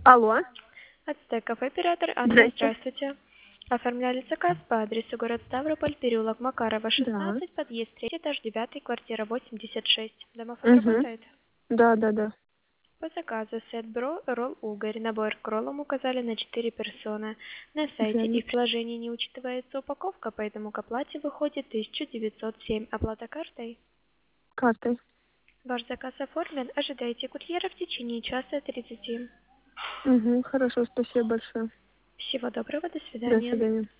Алло. Ацтеков, оператор Анна, Здрасте. здравствуйте. Оформляли заказ по адресу город Ставрополь, переулок Макарова, Да. 16, подъезд 3, этаж 9, квартира 86. Домофон Угу. работает? Да. По заказу сет-бро, ролл угорь. Набор к роллам указали на 4 персоны. На сайте Верно. и в приложении не учитывается упаковка, поэтому к оплате выходит 1907. Оплата картой. Картой. Ваш заказ оформлен. Ожидайте курьера в течение часа 30. Угу. Хорошо, спасибо большое. Всего доброго, до До свидания. свидания.